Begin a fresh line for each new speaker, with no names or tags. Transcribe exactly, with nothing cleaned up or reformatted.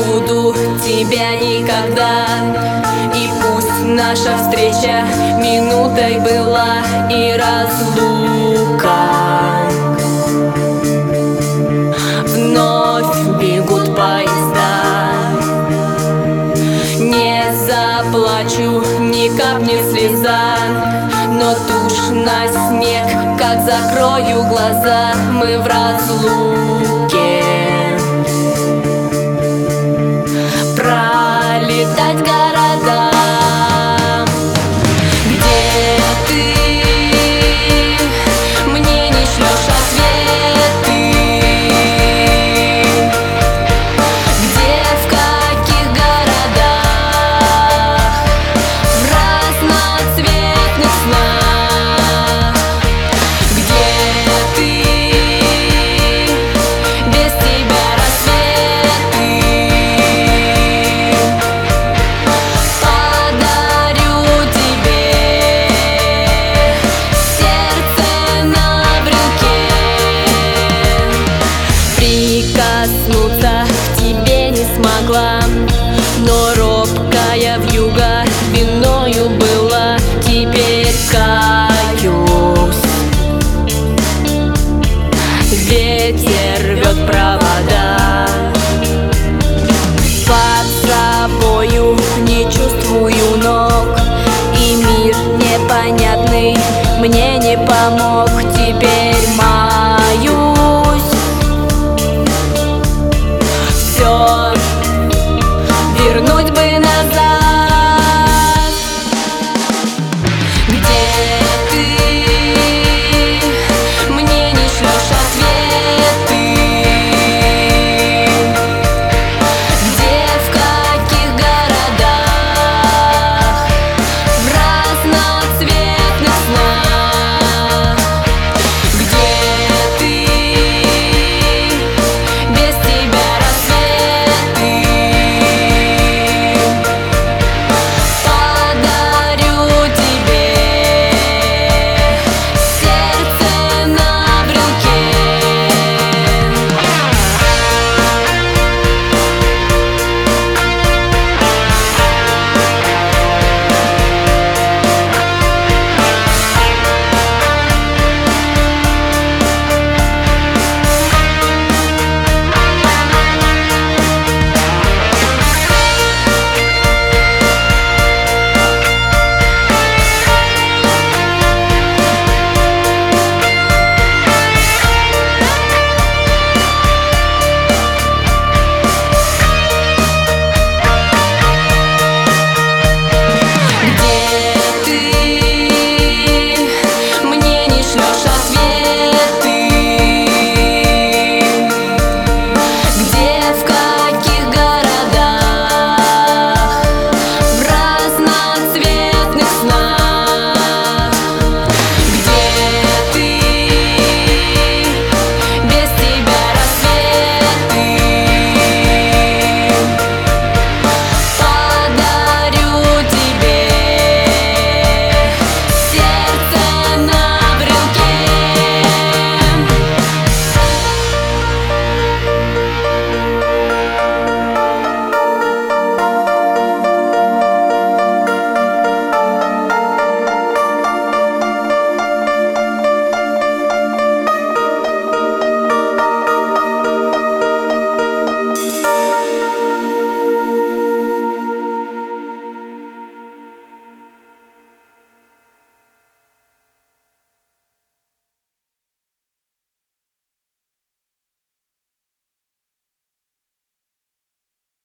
забуду тебя никогда. И пусть наша встреча минутой была и разлука. Вновь бегут поезда. Не заплачу, не капнет слеза, но тушь на снег, как закрою глаза, мы в разлуке. Пролетать города. Где ты? Мне не шлешь ответы. Где, в каких городах? В разноцветных снах. Где ты? Без тебя рассветы. Подарю тебе сердце на брюке. Прикоснуться к тебе не смогла, но робкая вьюга виною была. Теперь каюсь. Ветер рвет провода. Под собою не чувствую ног, и мир непонятный мне не помог.